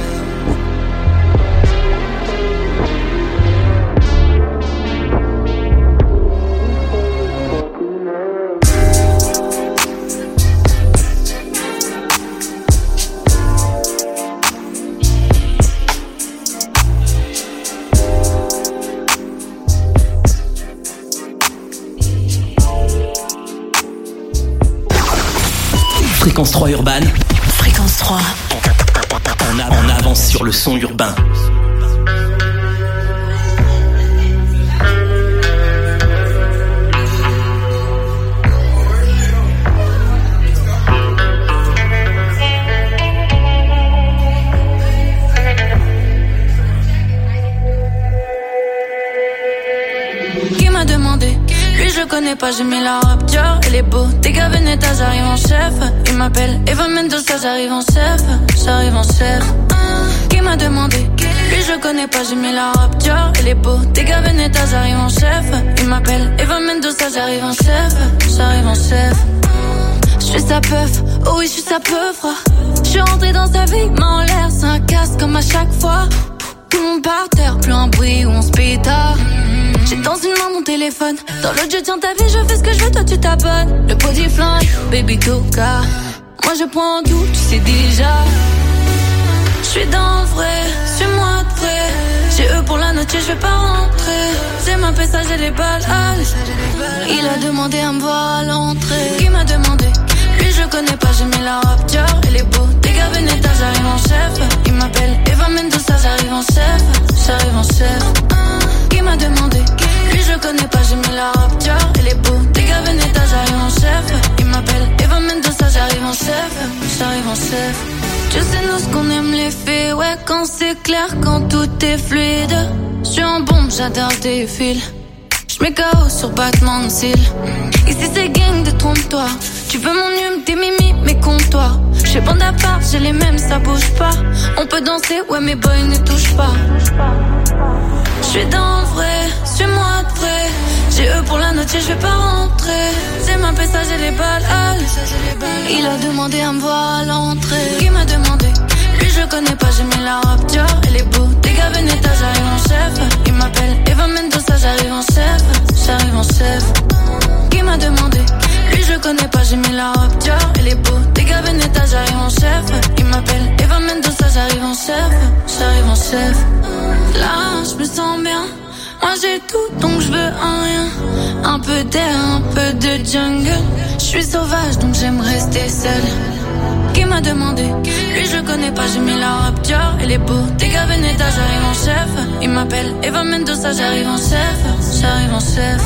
Fréquence 3 urbaine. Fréquence 3. On avance sur le son urbain. Qui m'a demandé? Lui je connais pas, j'ai mis la rap Dior. Elle est beau, t'es gars Veneta, j'arrive en chef. Il m'appelle Eva Mendoza, j'arrive en chef. J'arrive en chef. Qui m'a demandé? Lui je connais pas, j'ai mis la rap Dior. Elle est beau, t'es gars Veneta, j'arrive en chef. Il m'appelle Eva Mendoza, j'arrive en chef. J'arrive en chef. J'suis sa peuf, oh oui j'suis sa peuf. J'suis rentré dans sa vie, main en l'air, c'est un casse comme à chaque fois. Tout le monde par terre, plus un bruit où on se pétard. J'ai dans une main mon téléphone, dans l'autre je tiens ta vie, je fais ce que je veux, toi tu t'abonnes. Le body flingue, baby coca. Moi je prends tout, tu sais déjà. J'suis dans le vrai, suis-moi de vrai. J'ai eux pour la note, je vais pas rentrer. C'est ma pessa, j'ai les balles. Il a demandé à me voir à l'entrée. Qui m'a demandé? Lui je connais pas, j'ai mis la rap Dior. Elle est beau, t'es gars Veneta, j'arrive en chef. Il m'appelle Eva Mendoza, j'arrive en chef. J'arrive en chef. Qui m'a demandé? Lui je connais pas, j'ai mis la rap Dior. Elle est beau, t'es gars Veneta, j'arrive en chef. Il m'appelle Eva Mendoza, j'arrive en j'arrive en chef. Je sais nous ce qu'on aime les faits, ouais quand c'est clair, quand tout est fluide. J'suis en bombe, j'adore des fils. J'mets KO sur battement de cils. Ici c'est gang de trompe-toi. Tu veux mon hume, tes mimi, mais compte-toi. J'suis bande à part, j'ai les mêmes, ça bouge pas. On peut danser, ouais mes boys ne touchent pas. J'suis dans le vrai, suis-moi de près. J'ai eux pour la note, je vais pas rentrer. C'est ma paix, j'ai les balles. Il a demandé à me voir à l'entrée. Qui m'a demandé? Lui je connais pas, j'ai mis la rap Dior. Elle est beau, dégâts Veneta, j'arrive en chef. Il m'appelle Eva Mendoza, j'arrive en chef. J'arrive en chef. Qui m'a demandé? Lui je connais pas, j'ai mis la rap Dior. Elle est beau, dégâts Veneta, j'arrive en chef. Il m'appelle Eva Mendoza, j'arrive en chef. J'arrive en chef. Là je me sens bien. Moi j'ai tout donc je veux un rien. Un peu d'air, un peu de jungle. Je suis sauvage donc j'aime rester seule. Qui m'a demandé? Lui je connais pas, j'ai mis la rap Dior. Elle est beau, dégâts Veneta, j'arrive en chef. Il m'appelle Eva Mendoza, j'arrive en chef. J'arrive en chef.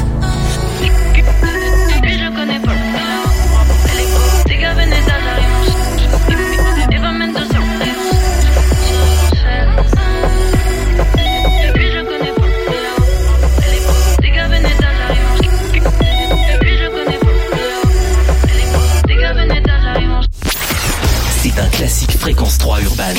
Lui je connais pas, elle est beau, dégâts Veneta, j'arrive en chef. Eva Mendoza, j'arrive en chef. Lui je connais pas, elle est beau, dégâts Veneta, j'arrive en chef. Lui je connais pas, elle est beau, dégâts Veneta, j'arrive en chef. C'est un classique Fréquence 3 urbaine.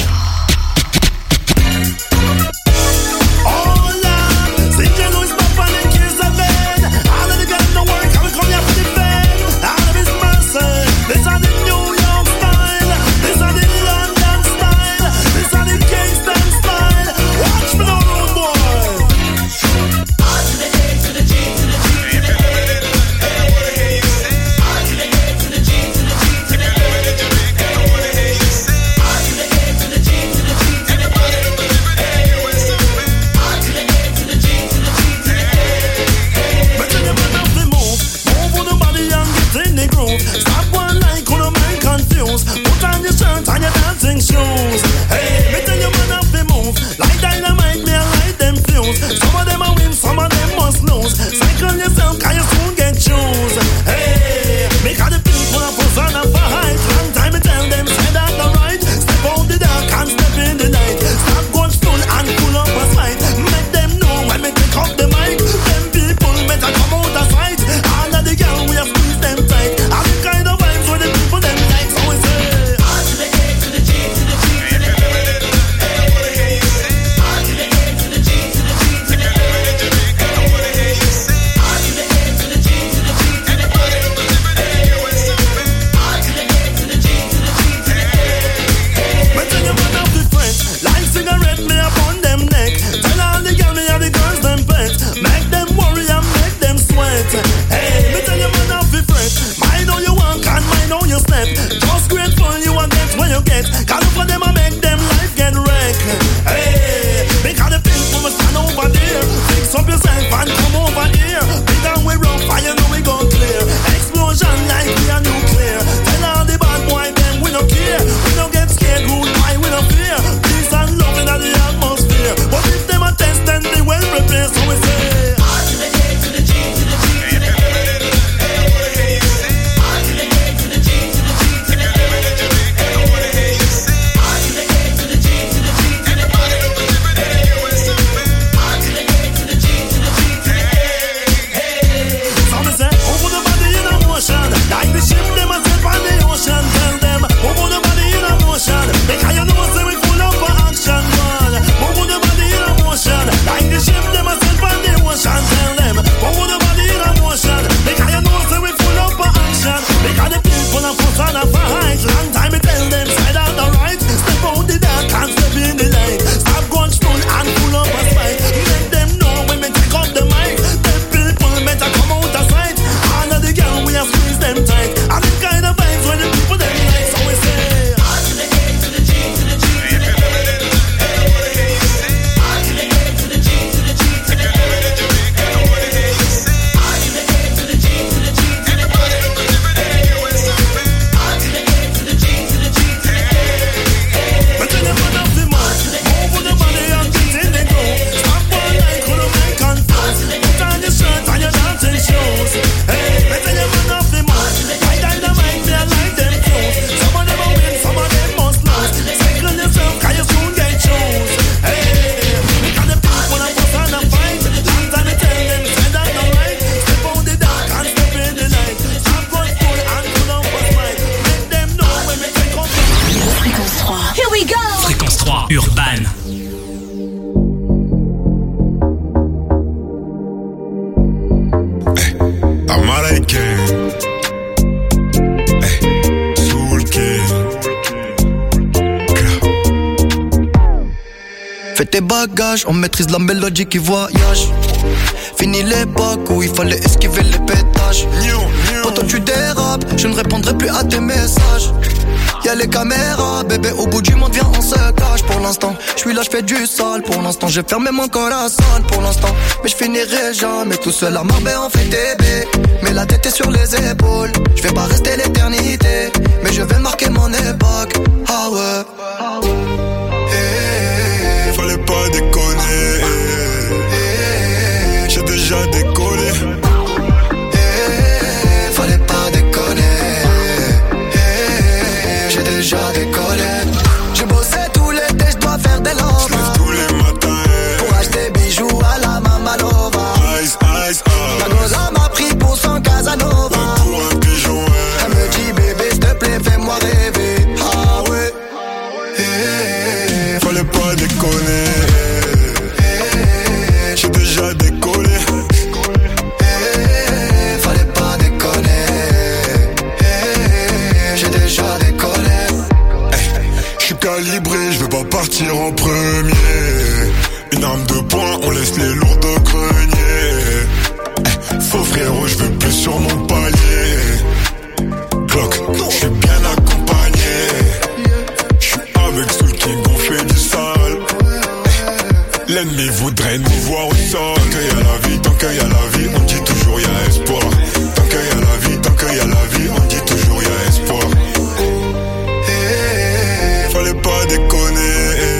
tes bagages, on maîtrise la mélodie qui voyage. Fini l'époque où il fallait esquiver les pétages. Pourtant tu dérapes, je ne répondrai plus à tes messages. Y'a les caméras, bébé, au bout du monde, viens, on se cache. Pour l'instant, je suis là, je fais du sale. Pour l'instant, j'ai fermé mon corazon. Pour l'instant, mais je finirai jamais tout seul à Marbella, on fait bébé. Mais la tête est sur les épaules. Je vais pas rester l'éternité, mais je vais marquer mon époque. Ah ouais. Fallait pas déconner. J'ai déjà décollé. Fallait pas déconner. J'ai déjà décollé. J'ai bossé tout l'été, je dois faire des lovas. J'lève tous les matins pour acheter bijoux à la Mamalova. Ice, ice, la goza m'a pris pour son Casanova. Pour un pigeon, elle me dit bébé, s'il te plaît, fais-moi rêver. Ah ouais. Fallait pas déconner. J'ai déjà décollé. Fallait pas déconner. J'ai déjà décollé. J'suis calibré, j'veux pas partir en premier. Une arme de poing, on laisse les lourds de grenier. Faux frérot, j'veux plus sur mon palier. Clock, j'suis bien accompagné. J'suis avec Soul King, on fait du sale. L'ennemi voudrait nous voir au sol. Tant qu'il y a la vie, tant qu'il y a la vie, on dit toujours y'a espoir. Tant qu'il y a la vie, tant qu'il y a la vie, on dit toujours y'a espoir. Fallait pas déconner.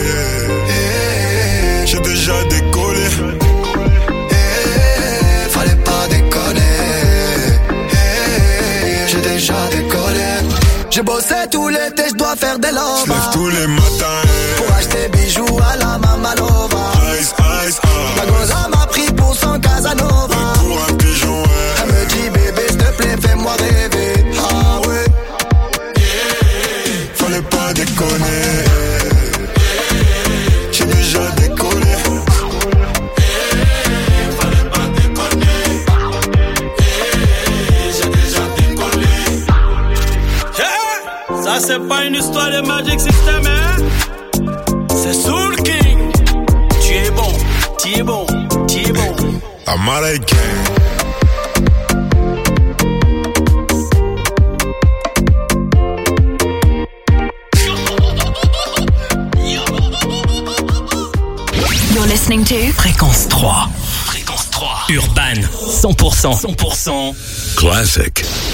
J'ai déjà décollé. Fallait pas déconner. J'ai déjà décollé. J'ai bossé tout l'été, je dois faire des lovas. J'lève tous les matins pour acheter bijoux à la Mamalova. Ice, ice, la goza m'a pris pour son Casanova. Pour un pigeon, elle me dit bébé, s'il te plaît, fais-moi rêver. Ah ouais. Fallait pas déconner. J'ai déjà décollé. Fallait pas déconner. J'ai déjà décollé. Ça c'est pas une histoire de Magic System, hein? C'est Soul King. Tu es bon, tu es bon, tu es bon. Américain. You're listening to Fréquence 3. Fréquence 3. Urban. 100%. 100%. Classic.